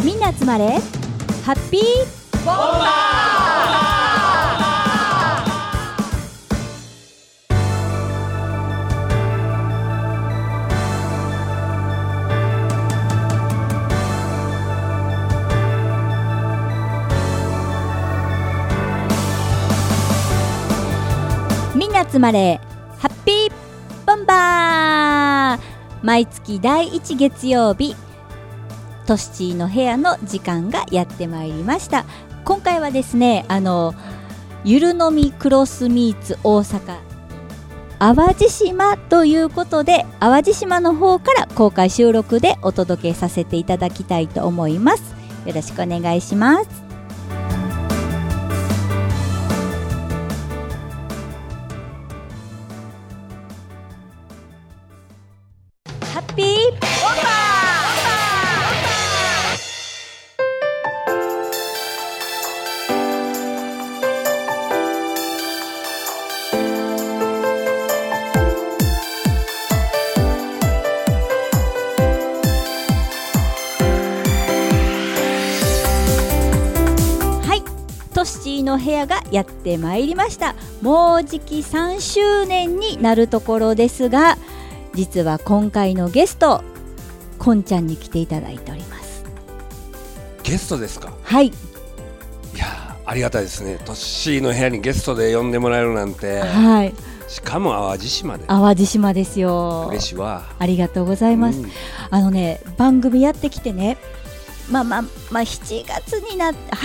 みんな集まれハッピーボンバー。みんな集まれハッピーボンバー。毎月第1月曜日トシチーの部屋の時間がやってまいりました。今回はですね、ゆるのみクロスミーツ大阪淡路島ということで、淡路島の方から公開収録でお届けさせていただきたいと思います。よろしくお願いします。ハッピーボンバー。トシチーの部屋がやってまいりました。もうじき3周年になるところですが、実は今回のゲストこんちゃんに来ていただいております。 ゲストですか？ はい。 いやありがたいですね。トシの部屋にゲストで呼んでもらえるなんて、 はい、 しかも淡路島で。 淡路島ですよ。 嬉しいわ。 ありがとうございます、番組やってきてね、7月になって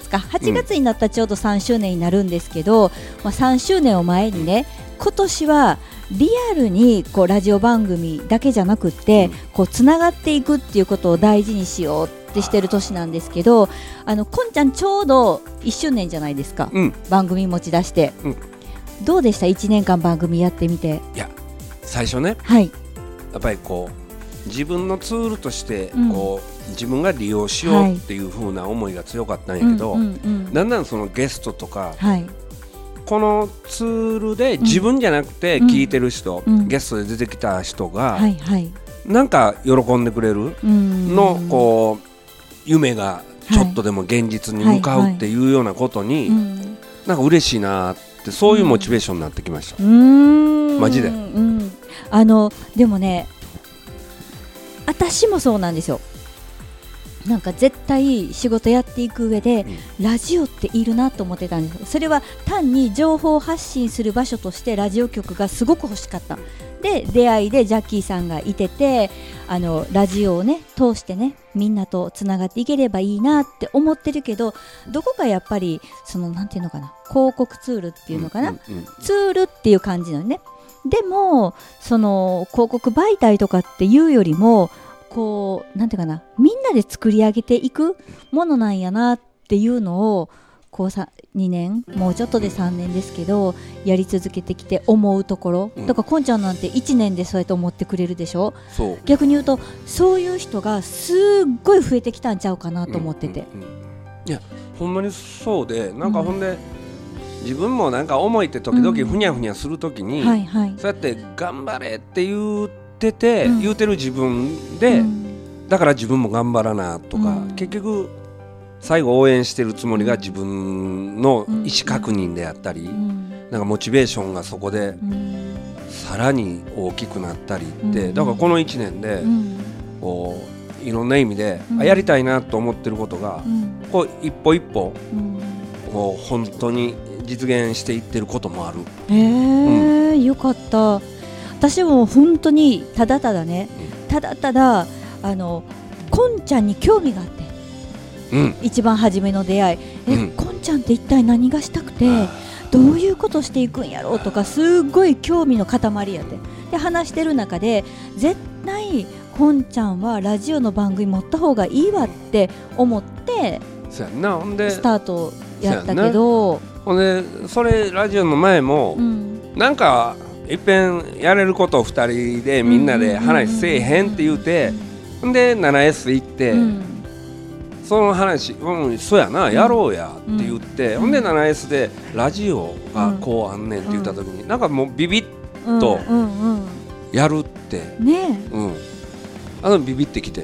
8月になったらちょうど3周年になるんですけど、3周年を前にね、今年はリアルにこうラジオ番組だけじゃなくって、こうつながっていくっていうことを大事にしようってしてる年なんですけど、こんちゃんちょうど1周年じゃないですか、番組持ち出して、どうでした1年間番組やってみて？ いや最初ね、 はい、 やっぱりこう自分のツールとしてこう、自分が利用しようっていう風な思いが強かったんやけど、だんだんそのゲストとか、このツールで自分じゃなくて聞いてる人、ゲストで出てきた人が、なんか喜んでくれるの、こう夢がちょっとでも現実に向かうっていうようなことに、なんか嬉しいなって、そういうモチベーションになってきました。マジで。 でもね、私もそうなんですよ。なんか絶対仕事やっていく上で、ラジオっているなと思ってたんです。それは単に情報発信する場所としてラジオ局がすごく欲しかった。で出会いでジャッキーさんがいてて、ラジオをね通してね、みんなとつながっていければいいなって思ってるけど、どこかやっぱりそのなんていうのかな、広告ツールっていうのかな、ツールっていう感じのね。でもその広告媒体とかっていうよりも、こうなんていうかな、みんなで作り上げていくものなんやなっていうのを、こう2年、もうちょっとで3年ですけどやり続けてきて思うところ、だからこんちゃんなんて1年でそうやって思ってくれるでしょ。逆に言うとそういう人がすっごい増えてきたんちゃうかなと思ってて、 いやほんまにそうで、なんかほんで、自分もなんか思いって時々ふにゃふにゃするときに、そうやって頑張れって言ってて、言うてる自分で、だから自分も頑張らなとか、結局最後応援してるつもりが自分の意思確認であったり、なんかモチベーションがそこでさらに大きくなったりって、だからこの1年でこういろんな意味でやりたいなと思ってることが、こう一歩一歩こう本当に実現していってることもある。 よかった。私も本当にただただね、ただただこんちゃんに興味があって、一番初めの出会い、こんちゃんって一体何がしたくて、どういうことしていくんやろうとか、すごい興味の塊やって。で話してる中で、絶対こんちゃんはラジオの番組持った方がいいわって思ってスタートやったけど、 ほんでそれラジオの前も、なんかいっぺんやれることを2人でみんなで話せえへんって言うて、で 7S 行って、その話、そうやな、やろうやって言って、ほんで 7S でラジオがこうあんねんって言った時に、なんかもうビビッとやるって、 ね、 ビビってきて、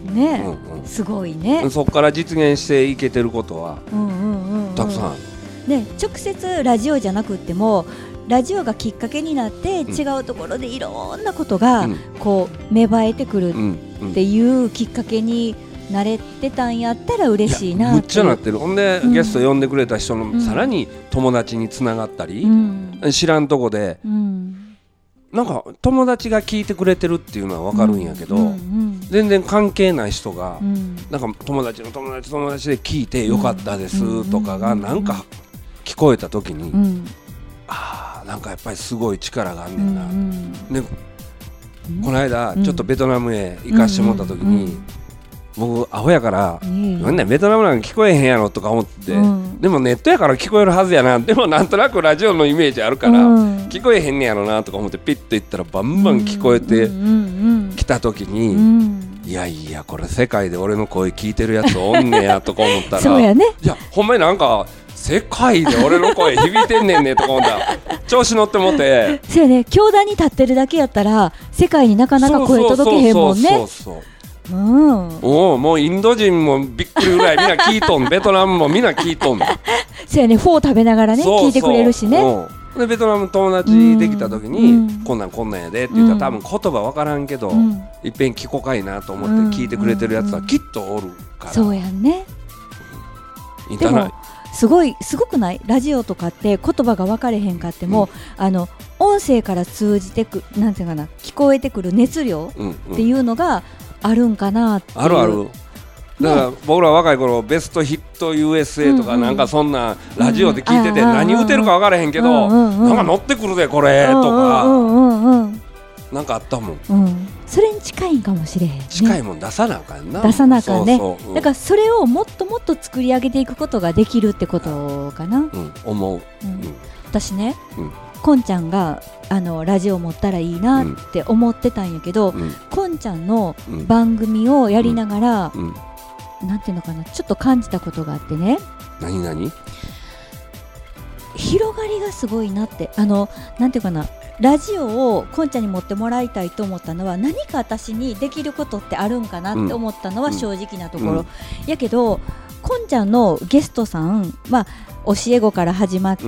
ね、すごいね。 そこから実現していけてることはたくさんある。 ね、直接ラジオじゃなくってもラジオがきっかけになって違うところでいろんなことがこう芽生えてくるっていうきっかけになれてたんやったら嬉しいなって。 むっちゃなってる。ほんで、ゲスト呼んでくれた人のさらに友達につながったり、知らんとこで、なんか友達が聞いてくれてるっていうのは分かるんやけど、全然関係ない人が、なんか友達の友達で聞いてよかったですとかがなんか聞こえた時に、なんかやっぱりすごい力があんねんな。でこの間ちょっとベトナムへ行かしてもらった時に、僕アホやからなんだベトナムなんか聞こえへんやろとか思って、でもネットやから聞こえるはずやな、でもなんとなくラジオのイメージあるから聞こえへんねやろなとか思ってピッといったらバンバン聞こえてきた時に、いやいやこれ世界で俺の声聞いてるやつおんねやとか思ったらそうやね、 いやほんまになんか世界で俺の声響いてんねんねとか思ったら調子乗ってもてそうやね、教壇に立ってるだけやったら世界になかなか声届けへんもんね。もうインド人もびっくりぐらいみんな聞いとんベトナムもみんな聞いとんそうやね、フォー食べながらね聞いてくれるしね。 でベトナム友達できた時に、こんなんやでって言ったら、多分言葉分からんけど、いっぺん聞こかいなと思って聞いてくれてるやつはきっとおるから。 そうやんね。でもすごくないラジオとかって言葉が分かれへんかっても、音声から通じてくなんていうかな、聞こえてくる熱量っていうのがあるんかなっていう。 あるだから僕ら若い頃ベストヒット USA とかなんかそんなラジオで聞いてて何言うてるか分からへんけど、なんか乗ってくるでこれとかなんかあったもん。 それに近いんかもしれへんね。 近いもん出さなあかんな。 出さなあかんね。だからそれをもっともっと作り上げていくことができるってことかな。 思う。 私ね、こんちゃんがラジオ持ったらいいなって思ってたんやけど、こんちゃんの番組をやりながら、なんていうのかな、ちょっと感じたことがあってね。 何広がりがすごいなって。なんていうかな、ラジオをこんちゃんに持ってもらいたいと思ったのは、何か私にできることってあるんかなって思ったのは正直なところ、やけどこんちゃんのゲストさん、教え子から始まって、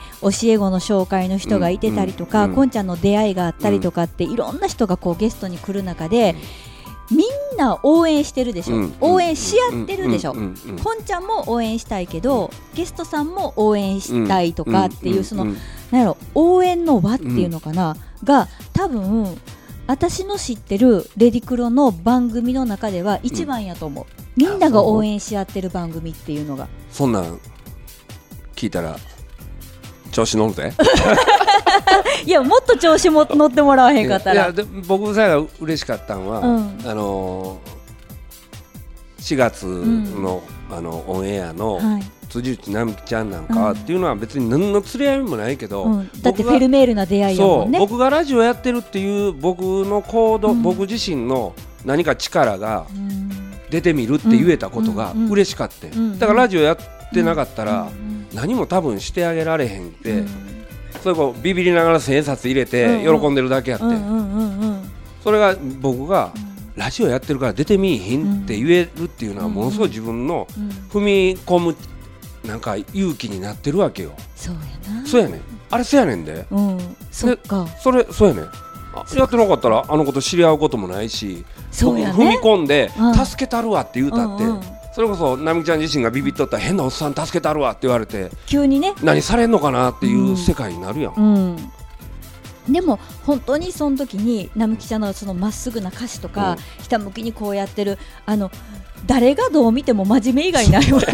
教え子の紹介の人がいてたりとか、こんちゃんの出会いがあったりとかって、いろんな人がこうゲストに来る中で、みんな応援してるでしょ、応援し合ってるでしょ、こんちゃんも応援したいけど、ゲストさんも応援したいとかっていう、そのなんやろ、応援の輪っていうのかな、が多分私の知ってるレディクロの番組の中では一番やと思う。みんなが応援し合ってる番組っていうのが。 そんなん聞いたら調子乗るぜいや、もっと調子も乗ってもらわへんかったら。 いやで僕さが嬉しかったのは、4月の、オンエアの、辻内直樹ちゃんなんかっていうのは別に何の釣り合いもないけど、 だってフェルメールな出会いやもんね。 僕がラジオやってるっていう僕の行動、僕自身の何か力が出てみるって言えたことが嬉しかった。だからラジオやってなかったら何も多分してあげられへんって、それこうビビりながら千円札入れて喜んでるだけやって、それが僕がラジオやってるから出てみいひんって言えるっていうのはものすごい自分の踏み込むなんか勇気になってるわけよ。 そうやな。 そうやね。あれそうやねんで。 そっか。 そうやねん。やってなかったらあの子と知り合うこともないし、 そうやね、 踏み込んで助けたるわって言うたって、それこそなみちゃん自身がビビっとったら変なおっさん助けたるわって言われて急にね何されんのかなっていう世界になるやん。 でも本当にその時に並木ちゃんのそのまっすぐな歌詞とか、ひたむきにこうやってる誰がどう見ても真面目以外ないわ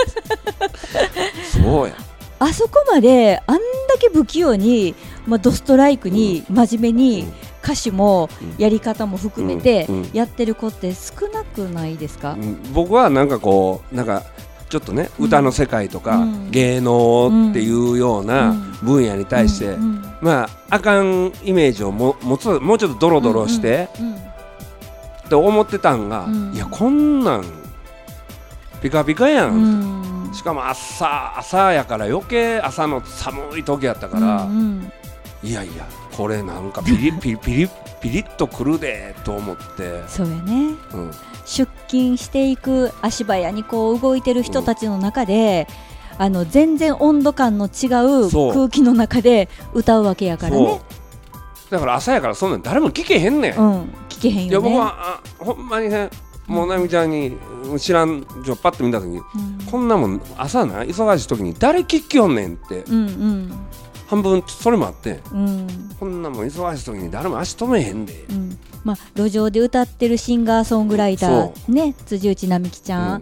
そうや。 あそこまであんだけ不器用に、ドストライクに真面目に歌詞もやり方も含めてやってる子って少なくないですか？ 僕はなんかこうなんかちょっとね、歌の世界とか、芸能っていうような分野に対して、あかんイメージをもうちょっとドロドロして、って思ってたんが、いやこんなんピカピカやん、しかも朝やから余計朝の寒い時やったから、いやいやこれなんかピリッとくるでと思って。 そうやね、出勤していく足早にこう動いてる人たちの中で、全然温度感の違う空気の中で歌うわけやからね。 だから朝やからそんなん誰も聞けへんねん、 聞けへんよね。 いや僕はほんまにね、もうなみちゃんに知らんじょパッと見た時に、こんなもん朝な忙しい時に誰聞きよんねんって、半分それもあって、こんなもん忙しい時に誰も足止めへんで、 路上で歌ってるシンガーソングライターね、辻内並木ちゃん、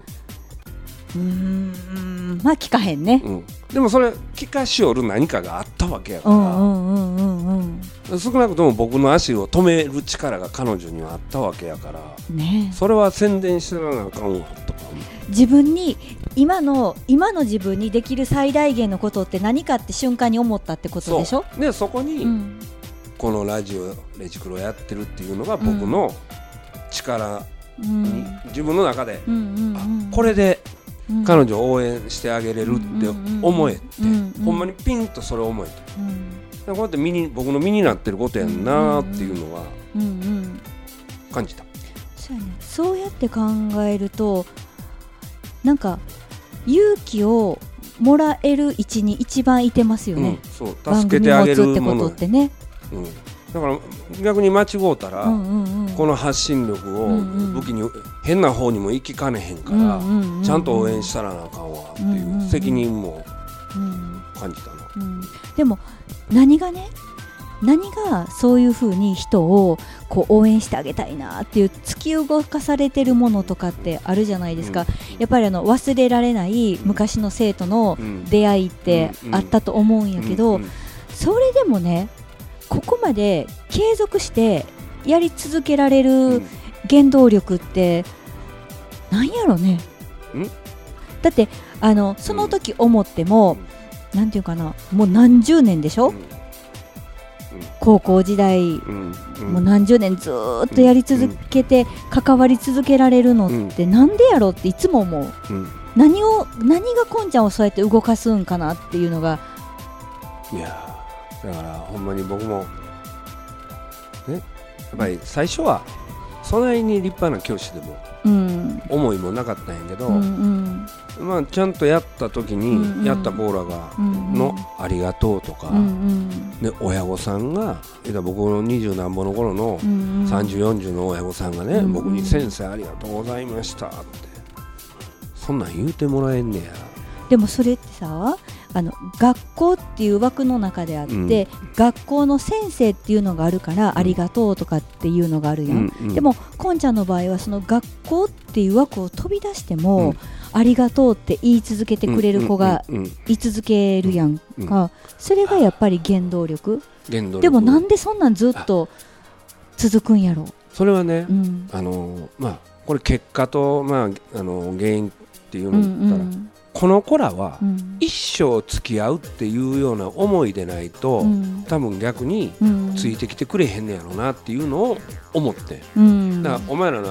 聞かへんね、 でもそれ聞かしおる何かがあったわけやから、少なくとも僕の足を止める力が彼女にはあったわけやから、それは宣伝してなあかんわとか。 自分に今の自分にできる最大限のことって何かって瞬間に思ったってことでしょ。 でそこに、このラジオレジクロやってるっていうのが僕の力に、自分の中で、これで彼女を応援してあげれるって思えて、ほんまにピンとそれを思えて、こうやって僕の身になってることやんなっていうのは感じた。 そうやって考えるとなんか勇気をもらえる位置に一番いてますよね、 そう助けてあげるものってね、 だから逆に間違うたら、この発信力を武器に変な方にも行きかねへんから、ちゃんと応援したらなあかんわっていう責任も感じたな、 でも何がそういう風に人をこう応援してあげたいなっていう突き動かされてるものとかってあるじゃないですか、やっぱり忘れられない昔の生徒の出会いってあったと思うんやけど、それでもねここまで継続してやり続けられる原動力ってなんやろね。だってその時思っても、なんていうかな、もう何十年でしょ、高校時代、もう何十年ずっとやり続けて関わり続けられるのってなんでやろっていつも思う、何がこんちゃんをそうやって動かすんかなっていうのが。 いやだからほんまに僕もね、やっぱり最初はそんなに立派な教師でも思いもなかったんやけど、ちゃんとやった時にやった子らがのありがとうとか、で親御さんが僕の20何本の頃の30、40の親御さんがね、僕に先生ありがとうございましたってそんなん言うてもらえんねや。 でもそれってさ、学校っていう枠の中であって、学校の先生っていうのがあるからありがとうとかっていうのがあるやん、でもこんちゃんの場合はその学校っていう枠を飛び出しても、ありがとうって言い続けてくれる子が言い続けるやんか、それがやっぱり原動力。でもなんでそんなんずっと続くんやろ。 それはね、これ結果と、原因っていうのを言ったら、この子らは一生付き合うっていうような思いでないと、多分逆についてきてくれへんねやろなっていうのを思って、だからお前ら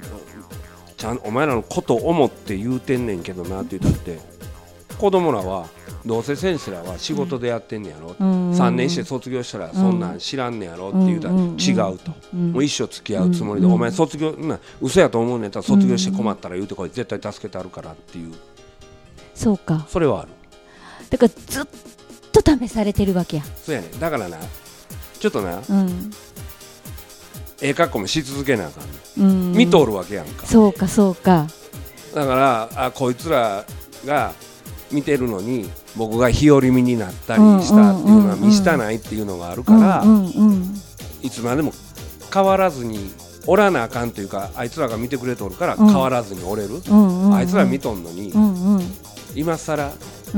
のことを思って言うてんねんけどなって言ったって、子供らはどうせ先生らは仕事でやってんねやろ、3年して卒業したらそんなん知らんねやろって言うたら違うと、もう一生付き合うつもりで、お前卒業嘘やと思うねんやったら卒業して困ったら言うてこい、絶対助けてあるからっていう。 そうか、 それはある。 だからずっと試されてるわけや。 そうやね。だからな、ちょっとな、格好もし続けなあかん、見とるわけやんか。 そうかそうか。 だからこいつらが見てるのに僕が日和見になったりしたっていうのは見したないっていうのがあるから、いつまでも変わらずにおらなあかんというか、あいつらが見てくれとるから変わらずにおれる、あいつら見とんのに、今さら、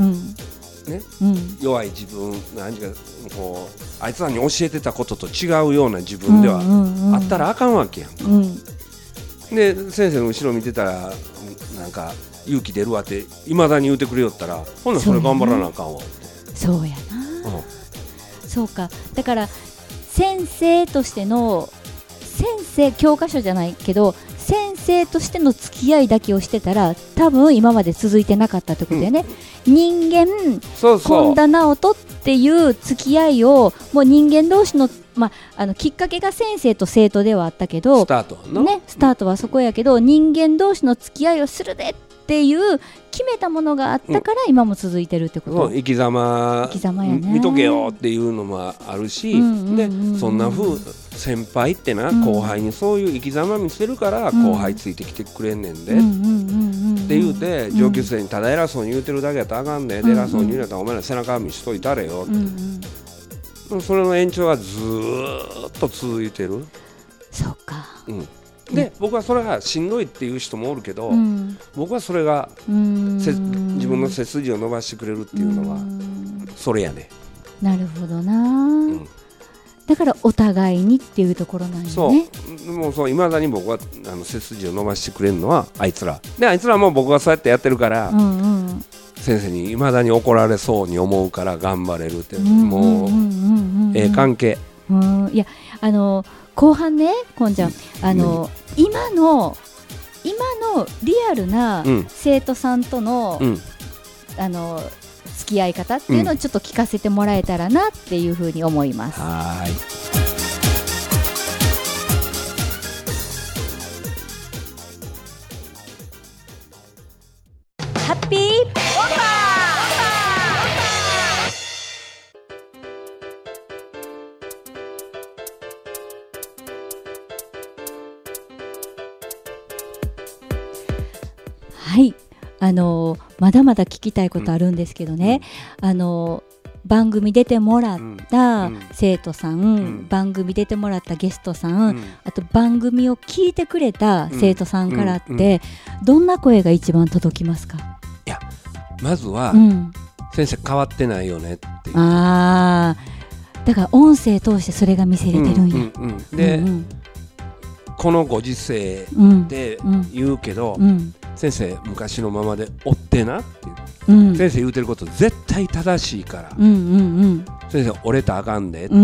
弱い自分何かこうあいつらに教えてたことと違うような自分ではあったらあかんわけやんか、で先生の後ろ見てたらなんか勇気出るわっていまだに言うてくれよったら、ほんならそれ頑張らなあかんわって。 そうやな、そうか。だから先生としての教科書じゃないけど先生としての付き合いだけをしてたら多分今まで続いてなかったってことだよね、人間本田直人っていう付き合いをもう人間同士の、きっかけが先生と生徒ではあったけどスタートはそこやけど、人間同士の付き合いをするでっていう決めたものがあったから今も続いてるってこと、 生き様やね、 見とけよっていうのもあるし、でそんな風先輩ってな、後輩にそういう生き様見せるから後輩ついてきてくれんねんで、って言うて上級生にただ偉そうに言うてるだけやったらあかんねんで、偉そうに言うんやったらお前ら背中見しといたれよって、それの延長がずーっと続いてる。 そうか、 で僕はそれがしんどいっていう人もおるけど、僕はそれが自分の背筋を伸ばしてくれるっていうのはそれやね。 なるほどな、だからお互いにっていうところなんよね。 そう未だに僕は背筋を伸ばしてくれるのはあいつらで、あいつらも僕がそうやってやってるから、先生に未だに怒られそうに思うから頑張れるって、もう関係。 いや後半ね、こんちゃん今のリアルな生徒さんとの、付き合い方っていうのをちょっと聞かせてもらえたらなっていうふうに思います。 はい。 ハッピーはい、まだまだ聞きたいことあるんですけどね、番組出てもらった生徒さん、番組出てもらったゲストさん、あと番組を聞いてくれた生徒さんからって、どんな声が一番届きますか？ いや、まずは、先生変わってないよねっていう。 だから音声通してそれが見せれてるんや。 で、このご時世で言うけど、先生昔のままで追ってなっていう、先生言うてること絶対正しいから、先生折れたらあかんでって、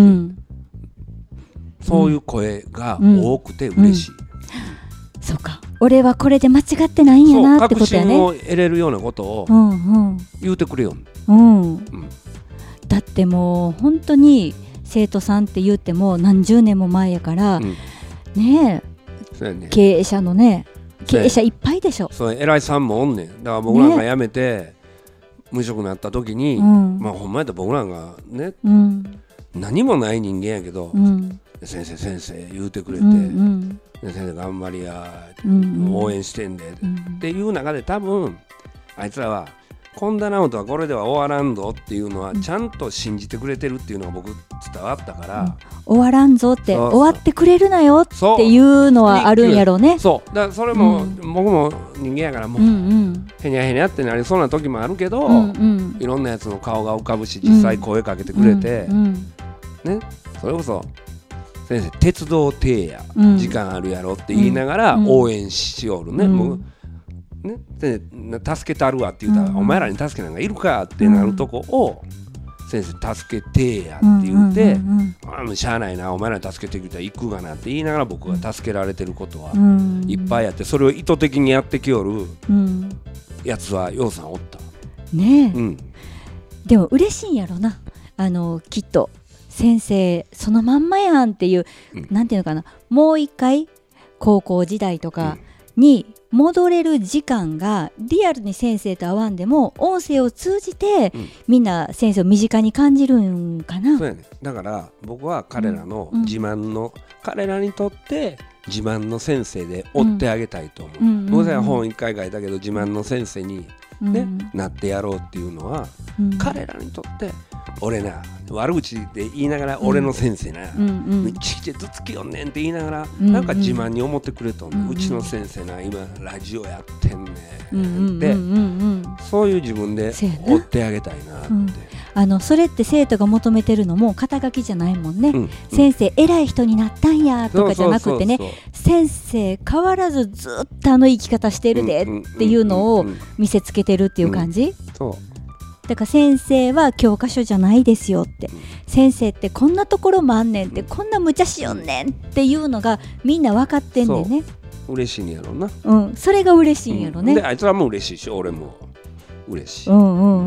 そういう声が多くて嬉しい。 そうか、俺はこれで間違ってないんやなってことやね。 確信を得れるようなことを言うてくれよ。 だってもう本当に生徒さんって言っても何十年も前やから、ねえ、経営者のね、経営者いっぱいでしょ。 そう、偉いさんもおんねん。だから僕らが辞めて、無職になった時に、ほんまやったら僕らがね、何もない人間やけど、先生言うてくれて、先生頑張りや、応援してんで、っていう中で多分あいつらは今田直人はこれでは終わらんぞっていうのはちゃんと信じてくれてるっていうのが僕伝わったから、 終わらんぞって終わってくれるなよっていうのはあるんやろうね。 そうだからそれも、僕も人間やからもう、へにゃへにゃってなりそうな時もあるけど、いろんなやつの顔が浮かぶし実際声かけてくれて、ね、それこそ先生鉄道停や、時間あるやろって言いながら応援しよるね、もうね、助けたるわって言ったら、お前らに助けなんかいるかってなるとこを先生助けてやって言って、しゃあないな、お前らに助けてきたら行くがなって言いながら僕が助けられてることはいっぱいあって、それを意図的にやってきよるやつはようさんおったねえ、でも嬉しいんやろな、きっと先生そのまんまやんっていう、なんていうのかな、もう一回高校時代とかに戻れる時間がリアルに先生と会わんでも音声を通じて、みんな先生を身近に感じるんかな。 そうやね。だから僕は彼らの自慢の、彼らにとって自慢の先生で追ってあげたいと思う。僕は本一回書いたけど自慢の先生に、なってやろうっていうのは、彼らにとって俺な、悪口で言いながら俺の先生な、めっちゃずつきよんねんって言いながら、なんか自慢に思ってくれとんね、うちの先生な今ラジオやってんねんって、そういう自分で追ってあげたいなって、 それって生徒が求めてるのも肩書きじゃないもんね、先生偉い人になったんやとかじゃなくてね、先生変わらずずっと生き方してるでっていうのを見せつけてるっていう感じ。だから先生は教科書じゃないですよって、先生ってこんなところもあんねんって、こんな無茶しよんねんっていうのがみんな分かってんねんね。 嬉しいんやろな、 それが嬉しいんやろね、 であいつらも嬉しいし俺も嬉しい、こ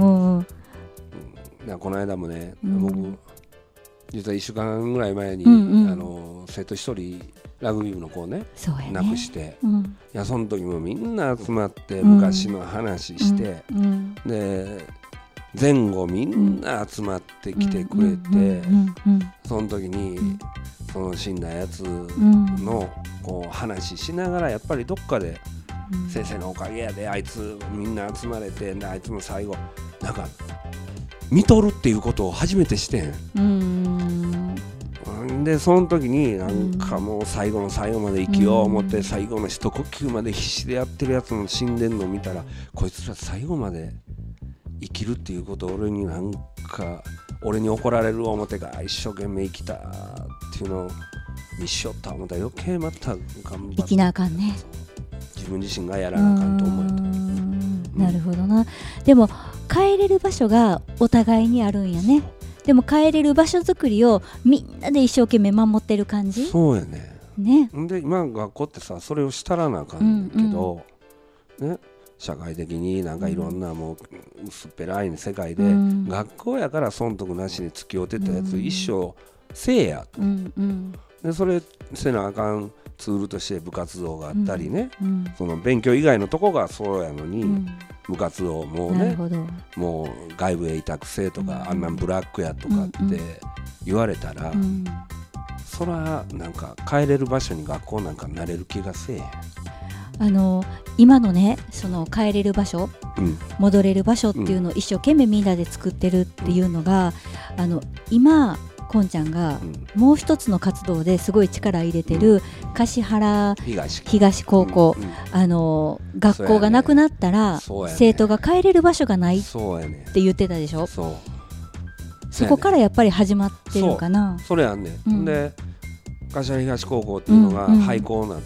の間もね、僕実は1週間ぐらい前に、生徒一人ラグビー部の子をね亡くして、いやその時もみんな集まって昔の話して、で前後みんな集まってきてくれて、その時にその死んだやつのこう話しながら、やっぱりどっかで先生のおかげやであいつみんな集まれて、あいつも最後なんか見とるっていうことを初めてしてん。でその時になんかもう最後の最後まで生きよう思って最後の一呼吸まで必死でやってるやつの死んでんのを見たら、こいつら最後まで生きるっていうことを俺に怒られる思ってが一生懸命生きたっていうのを見しよった思ったら余計また頑張って生きなあかんね、 自分自身がやらなあかんと思えた。 なるほどな。でも帰れる場所がお互いにあるんやね。でも帰れる場所づくりをみんなで一生懸命守ってる感じ。 そうやね。で今学校ってさそれをしたらなあかんけど、ね、社会的になんかいろんなもう薄っぺらい世界で、学校やから損得なしに付き合ってたやつ一生せえやと、でそれせなあかんツールとして部活動があったりね、その勉強以外のとこがそうやのに、部活動もねもう外部へ委託せとか、あんなんブラックやとかって言われたら、そらなんか帰れる場所に学校なんかなれる気がせえへん。 今のねその帰れる場所、戻れる場所っていうのを一生懸命みんなで作ってるっていうのが、今こんちゃんがもう一つの活動ですごい力入れてる橿原東高校、学校がなくなったら生徒が帰れる場所がないって言ってたでしょ。そこからやっぱり始まってるかな。 それやんね、で橿原東高校っていうのが廃校になって、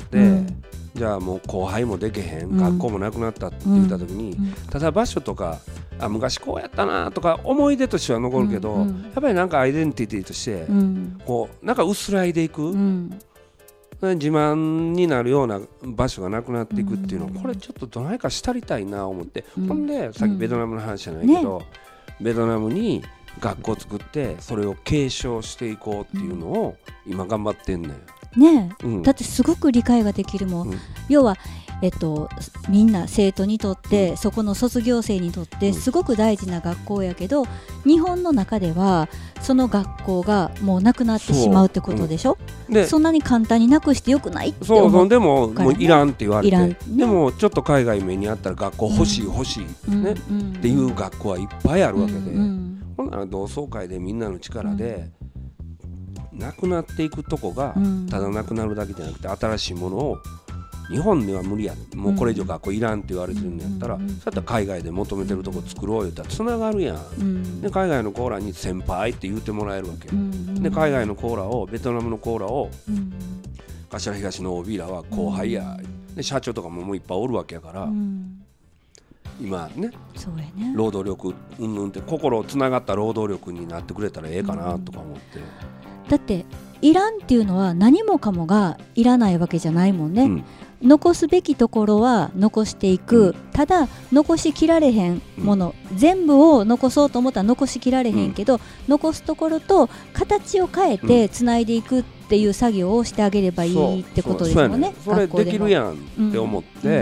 じゃあもう後輩もでけへん、学校もなくなったって言った時に、ただ場所とか昔こうやったなとか思い出としては残るけど、やっぱりなんかアイデンティティとして、こうなんか薄らいでいく、自慢になるような場所がなくなっていくっていうのを、これちょっとどないかしたりたいなと思って、ほんでさっきベトナムの話じゃないけど、ベトナムに学校作ってそれを継承していこうっていうのを今頑張ってんねん。だってすごく理解ができるもん、要は、みんな生徒にとって、そこの卒業生にとってすごく大事な学校やけど、日本の中ではその学校がもうなくなってしまうってことでしょ。そんなに簡単になくしてよくないって思うでももういらんって言われて、でもちょっと海外目にあったら学校欲しい欲しい、っていう学校はいっぱいあるわけで、ほんなら同窓会でみんなの力で、なくなっていくとこがただなくなるだけじゃなくて、新しいものを日本では無理や、もうこれ以上学校いらんって言われてるんやったら、そうやったら海外で求めてるとこ作ろう言ったらつながるやん、で海外のコーラに先輩って言ってもらえるわけ、で海外のコーラをベトナムのコーラを、橿原東の OB らは後輩や、で社長とかももういっぱいおるわけやから、今ね労働力って心つながった労働力になってくれたらええかなとか思って、 だっていらんっていうのは何もかもがいらないわけじゃないもんね、残すべきところは残していく、ただ残しきられへんもの、全部を残そうと思ったら残しきられへんけど、残すところと形を変えてつないでいくっていう作業をしてあげればいいってことですもんね。 それできるやんって思って、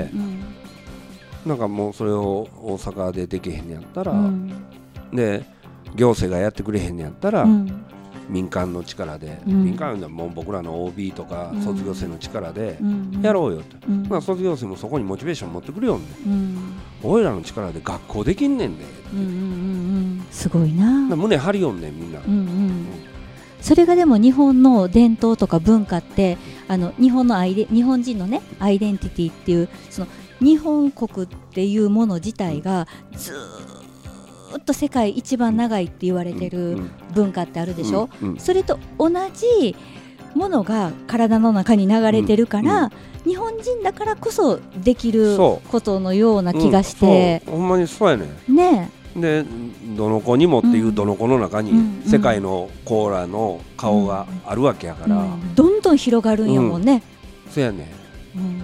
なんかもうそれを大阪でできへんやったら、で行政がやってくれへんやったら、民間の力で、民間はもう僕らの OB とか卒業生の力でやろうよって、卒業生もそこにモチベーション持ってくるよね、俺らの力で学校できんねんで、 すごいな、 胸張りよんねんみんな、 それがでも日本の伝統とか文化って、日本人のねアイデンティティっていう、その日本国っていうもの自体がずっと世界一番長いって言われてる文化ってあるでしょ、それと同じものが体の中に流れてるから、日本人だからこそできることのような気がして、 ほんまにそうやね。でどの子にもっていうどの子の中に世界のコーラの顔があるわけやから、 どんどん広がるんやもんね。 そうやね。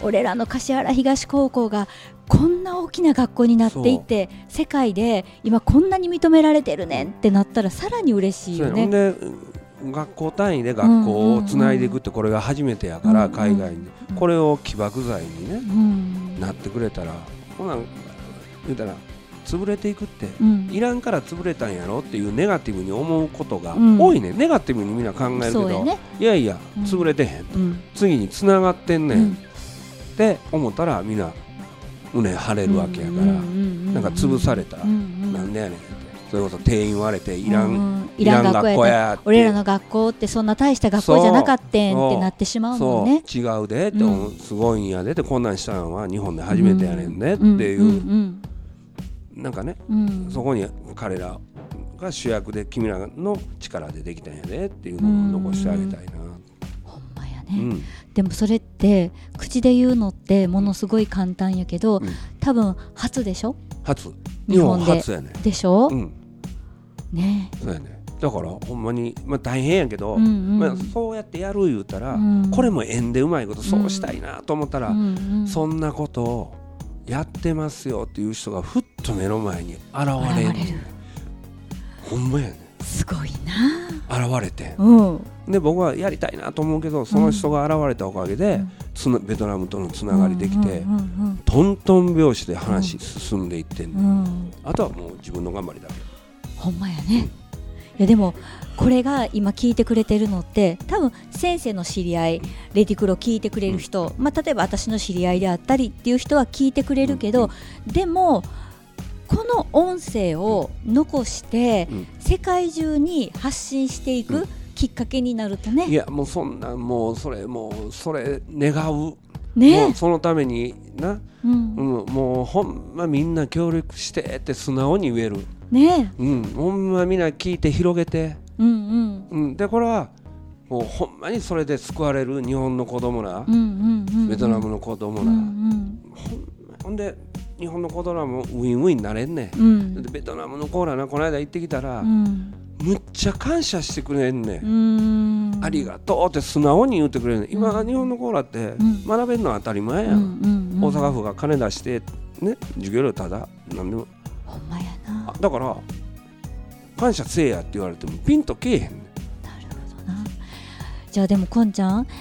俺らの橿原東高校がこんな大きな学校になっていて世界で今こんなに認められてるねんってなったらさらに嬉しいよね。 で学校単位で学校をつないでいくってこれが初めてやから、海外にこれを起爆剤にね、なってくれたらほな言うたら潰れていくって、いらんから潰れたんやろっていうネガティブに思うことが多いね、ネガティブにみんな考えるけど、いやいや潰れてへん、次につながってんねんって思ったらみんな胸張れるわけやから、なんか潰されたらなんでやねんって、それこそ定員割れていらん学校やって、 俺らの学校ってそんな大した学校じゃなかったんってなってしまうもんね。 そう違うでって、すごいんやでってこんなんしたのは日本で初めてやねんねっていうなんかね、そこに彼らが主役で君らの力でできたんやでっていうのを残してあげたいな。 ほんまやね、でもそれって口で言うのってものすごい簡単やけど、多分初でしょ。 日本初やねでしょ、ね。 そうやね。だからほんまに、大変やけど、そうやってやる言うたら、これも縁でうまいことそうしたいなと思ったら、そんなことをやってますよっていう人がふっと目の前に現れる。ほんまやね。 すごいな。 現れて、で僕はやりたいなと思うけど、その人が現れたおかげで、ベトナムとのつながりできて、トントン拍子で話進んでいってんね、あとはもう自分の頑張りだけ。 ほんまやね。いやでもこれが今聞いてくれてるのって多分先生の知り合い、レディクロ聞いてくれる人、例えば私の知り合いであったりっていう人は聞いてくれるけど、でもこの音声を残して世界中に発信していくきっかけになるとね。 いやもうそんなもうそれ願うね、もうそのためにな、もうほんまみんな協力してって素直に言えるね、ほんまみんな聞いて広げて、でこれはもうほんまにそれで救われる日本の子供ら、ベトナムの子供ら、ほんで日本の子供らもウィンウィンになれんね、でベトナムの子らなこの間行ってきたら、むっちゃ感謝してくれんねん、ありがとうって素直に言ってくれんねん。今日本の子らって学べるのは当たり前やん、大阪府が金出してね、授業料ただなんでもほんまやな。 だから感謝せえやって言われてもピンとけえへんねん。 なるほどな。じゃあでもこんちゃん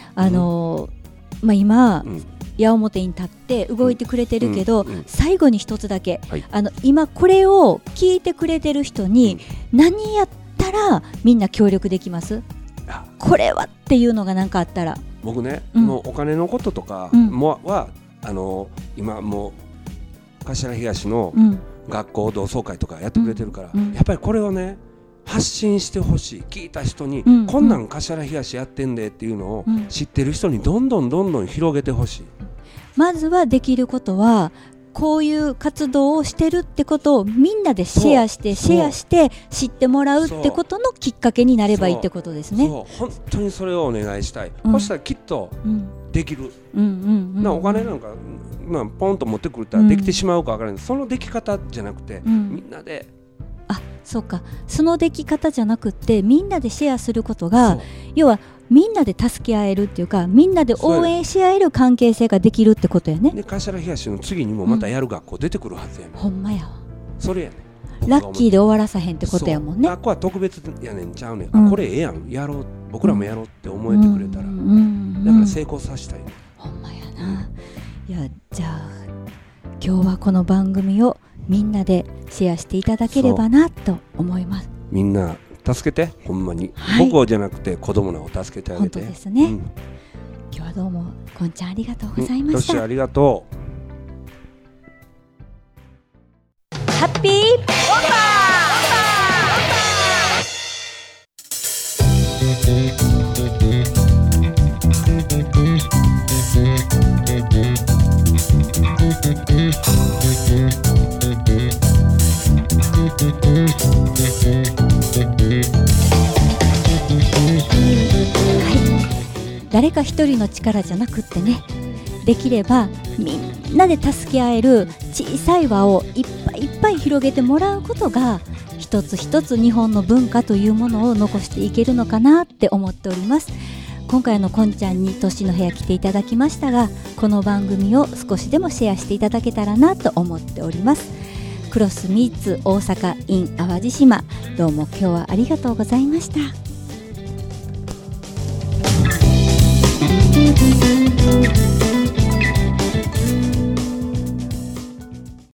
今、矢面に立って動いてくれてるけど、最後に一つだけ、今これを聞いてくれてる人に何やったらみんな協力できます？これはっていうのが何かあったら。 僕ね、もうお金のこととかは、今もう橿原東の学校同窓会とかやってくれてるから、やっぱりこれをね発信してほしい。聞いた人に、こんなん橿原東やってんでっていうのを知ってる人にどんどん広げてほしい。 まずはできることはこういう活動をしてるってことをみんなでシェアして知ってもらうってことのきっかけになればいいってことですね。 本当にそれをお願いしたい、そしたらきっとできる、お金なんか、ポンと持ってくるとできてしまうか分からない、そのでき方じゃなくて、みんなでそうか、そのでき方じゃなくってみんなでシェアすることが、要はみんなで助け合えるっていうか、みんなで応援し合える関係性ができるってことやね。 で橿原東の次にもまたやる学校出てくるはずやね、 ほんまやわ。 それやね、 ラッキーで終わらさへんってことやもんね。 学校は特別やねんちゃうねん、これええやん、やろう、僕らもやろうって思えてくれたら、だから成功させたい、 ほんまやな、いやじゃあ今日はこの番組をみんなでシェアしていただければなと思います。 みんな助けて、ほんまに、僕をじゃなくて子供らを助けてあげて。 本当ですね、今日はどうもこんちゃんありがとうございました。 よし、ありがとう。ハッピーボンバー。誰か一人の力じゃなくってね、できればみんなで助け合える小さい輪をいっぱいいっぱい広げてもらうことが、一つ一つ日本の文化というものを残していけるのかなって思っております。 今回こんちゃんに年の部屋来ていただきましたが、この番組を少しでもシェアしていただけたらなと思っております。クロスミーツ大阪 in 淡路島、どうも今日はありがとうございました。